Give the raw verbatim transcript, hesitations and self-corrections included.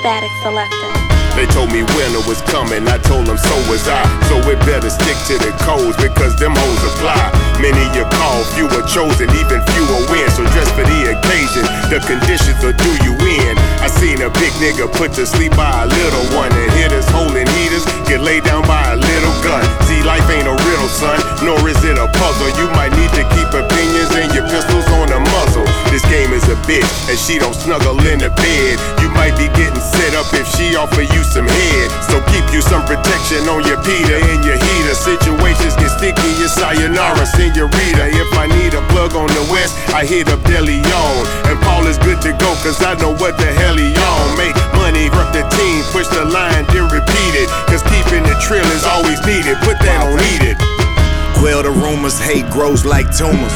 Static Selector. They told me winter was coming, I told them so was I. So it better stick to the codes because them hoes apply. Many you call, few are chosen, even fewer win. So dress for the occasion, the conditions will do you in. I seen a big nigga put to sleep by a little one, and hitters holding heaters get laid down by a little gun. See, life ain't a riddle, son, nor is it a puzzle. You might need to keep opinions and your pistols on the muzzle. This game is a bitch, and she don't snuggle in the bed. You might be getting set up if she offer you some head. So keep you some protection on your Peter and your heater. Situations get sticky, your sayonara, senorita. If I need a plug on the west, I hit up De Leon. And Paul is good to go, cause I know what the hell he on. Make money, rep the team, push the line, then repeat it. Cause keeping the trill is always needed, put that on eat it. Quell the rumors, hate grows like tumors.